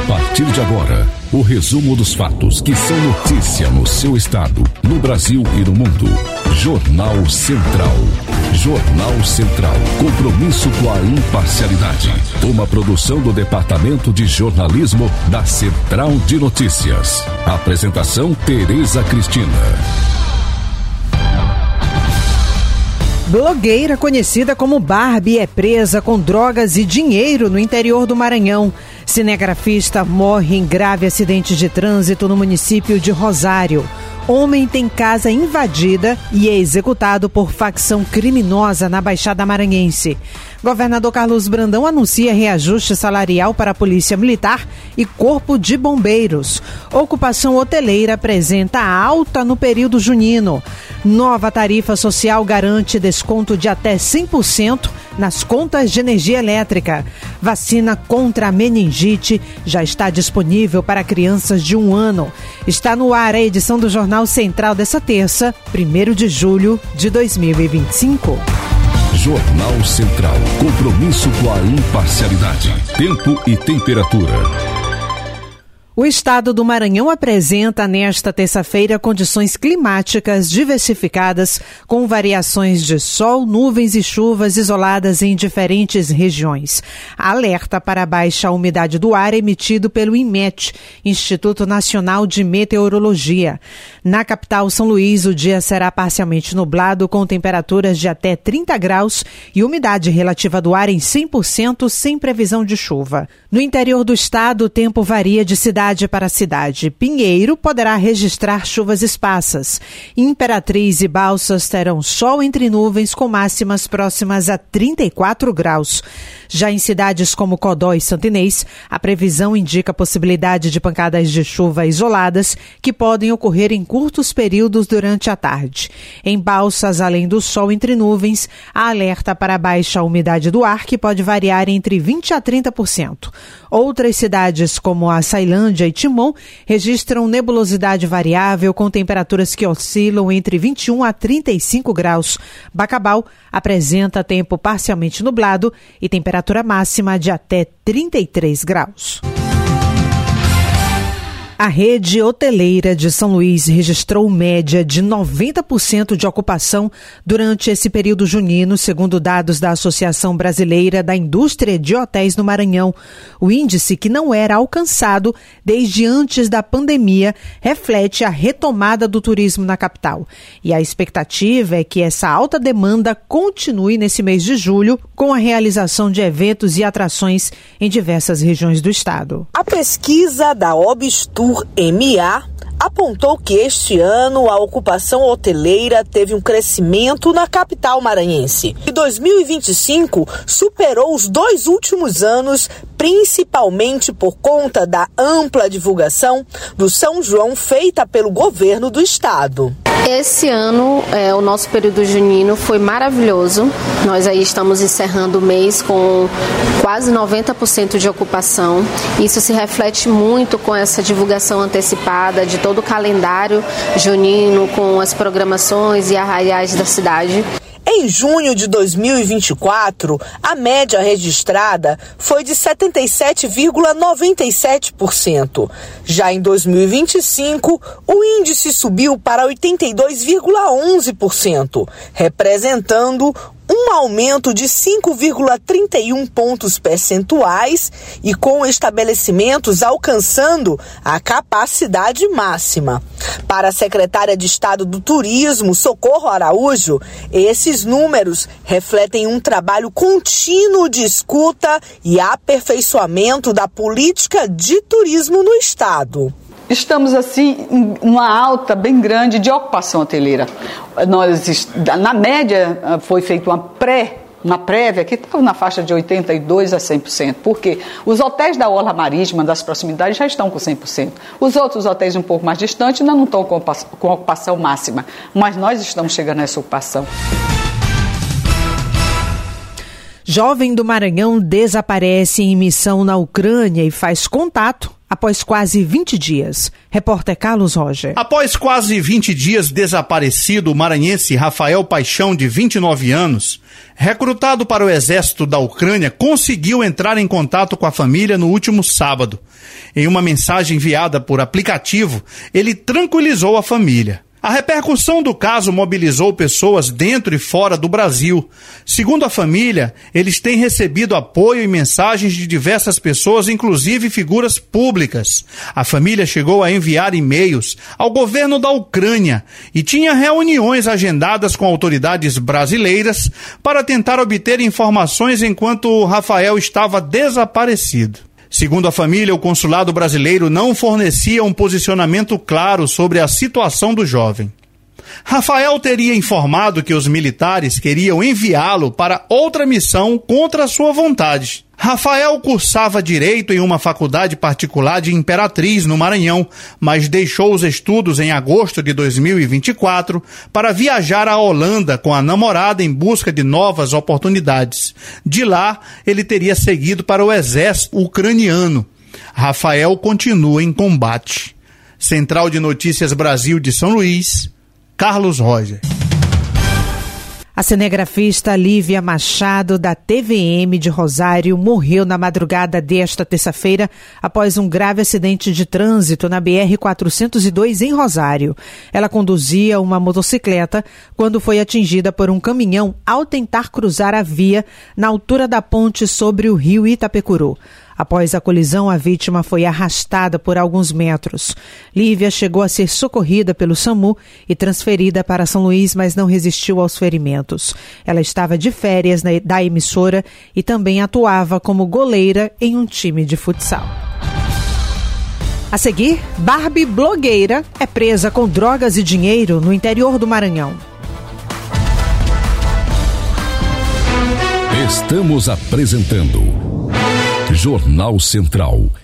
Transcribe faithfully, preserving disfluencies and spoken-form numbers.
partir de agora, o resumo dos fatos que são notícia no seu estado, no Brasil e no mundo. Jornal Central. Jornal Central. Compromisso com a imparcialidade. Uma produção do Departamento de Jornalismo da Central de Notícias. Apresentação Tereza Cristina. Blogueira conhecida como Barbie é presa com drogas e dinheiro no interior do Maranhão. Cinegrafista morre em grave acidente de trânsito no município de Rosário. Homem tem casa invadida e é executado por facção criminosa na Baixada Maranhense. Governador Carlos Brandão anuncia reajuste salarial para a Polícia Militar e Corpo de Bombeiros. Ocupação hoteleira apresenta alta no período junino. Nova tarifa social garante desconto de até cem por cento nas contas de energia elétrica. Vacina contra a meningite já está disponível para crianças de um ano. Está no ar a edição do Jornal Central dessa terça, primeiro de julho de dois mil e vinte e cinco. Jornal Central. Compromisso com a imparcialidade. Tempo e temperatura. O estado do Maranhão apresenta nesta terça-feira condições climáticas diversificadas com variações de sol, nuvens e chuvas isoladas em diferentes regiões. Alerta para a baixa umidade do ar emitido pelo INMET, Instituto Nacional de Meteorologia. Na capital São Luís, o dia será parcialmente nublado com temperaturas de até trinta graus e umidade relativa do ar em cem por cento sem previsão de chuva. No interior do estado, o tempo varia de cidade para cidade. Pinheiro poderá registrar chuvas esparsas. Imperatriz e Balsas terão sol entre nuvens com máximas próximas a trinta e quatro graus. Já em cidades como Codó e Santo Inês, a previsão indica a possibilidade de pancadas de chuva isoladas que podem ocorrer em curtos períodos durante a tarde. Em Balsas, além do sol entre nuvens, há alerta para a baixa umidade do ar que pode variar entre vinte a trinta por cento. Outras cidades como a Ceilândia e Timon registram nebulosidade variável com temperaturas que oscilam entre vinte e um a trinta e cinco graus. Bacabal apresenta tempo parcialmente nublado e temperatura máxima de até trinta e três graus. A rede hoteleira de São Luís registrou média de noventa por cento de ocupação durante esse período junino, segundo dados da Associação Brasileira da Indústria de Hotéis no Maranhão. O índice, que não era alcançado desde antes da pandemia, reflete a retomada do turismo na capital. E a expectativa é que essa alta demanda continue nesse mês de julho, com a realização de eventos e atrações em diversas regiões do estado. A pesquisa da Obstur M A apontou que este ano a ocupação hoteleira teve um crescimento na capital maranhense. E dois mil e vinte e cinco superou os dois últimos anos, principalmente por conta da ampla divulgação do São João feita pelo governo do estado. Esse ano, é, o nosso período junino foi maravilhoso. Nós aí estamos encerrando o mês com quase noventa por cento de ocupação. Isso se reflete muito com essa divulgação antecipada de todo o calendário junino, com as programações e arraiais da cidade. Em junho de dois mil e vinte e quatro, a média registrada foi de setenta e sete vírgula noventa e sete por cento. Já em dois mil e vinte e cinco, o índice subiu para oitenta e dois vírgula onze por cento, representando um aumento de cinco vírgula trinta e um pontos percentuais e com estabelecimentos alcançando a capacidade máxima. Para a secretária de Estado do Turismo, Socorro Araújo, esses números refletem um trabalho contínuo de escuta e aperfeiçoamento da política de turismo no estado. Estamos, assim, em uma alta bem grande de ocupação hoteleira. Nós, na média, foi feita uma pré, uma prévia que estava na faixa de oitenta e dois por cento a cem por cento. Por quê? Os hotéis da orla marítima, das proximidades, já estão com cem por cento. Os outros hotéis um pouco mais distantes ainda não estão com ocupação máxima. Mas nós estamos chegando a essa ocupação. Jovem do Maranhão desaparece em missão na Ucrânia e faz contato após quase vinte dias. Repórter Carlos Roger. Após quase vinte dias desaparecido, o maranhense Rafael Paixão, de vinte e nove anos, recrutado para o exército da Ucrânia, conseguiu entrar em contato com a família no último sábado. Em uma mensagem enviada por aplicativo, ele tranquilizou a família. A repercussão do caso mobilizou pessoas dentro e fora do Brasil. Segundo a família, eles têm recebido apoio e mensagens de diversas pessoas, inclusive figuras públicas. A família chegou a enviar e-mails ao governo da Ucrânia e tinha reuniões agendadas com autoridades brasileiras para tentar obter informações enquanto Rafael estava desaparecido. Segundo a família, o consulado brasileiro não fornecia um posicionamento claro sobre a situação do jovem. Rafael teria informado que os militares queriam enviá-lo para outra missão contra a sua vontade. Rafael cursava Direito em uma faculdade particular de Imperatriz, no Maranhão, mas deixou os estudos em agosto de dois mil e vinte e quatro para viajar à Holanda com a namorada em busca de novas oportunidades. De lá, ele teria seguido para o exército ucraniano. Rafael continua em combate. Central de Notícias Brasil de São Luís, Carlos Roger. A cinegrafista Lívia Machado, da T V M de Rosário, morreu na madrugada desta terça-feira após um grave acidente de trânsito na B R quatrocentos e dois em Rosário. Ela conduzia uma motocicleta quando foi atingida por um caminhão ao tentar cruzar a via na altura da ponte sobre o rio Itapecuru. Após a colisão, a vítima foi arrastada por alguns metros. Lívia chegou a ser socorrida pelo SAMU e transferida para São Luís, mas não resistiu aos ferimentos. Ela estava de férias na, da emissora e também atuava como goleira em um time de futsal. A seguir, Barbie blogueira é presa com drogas e dinheiro no interior do Maranhão. Estamos apresentando Jornal Central.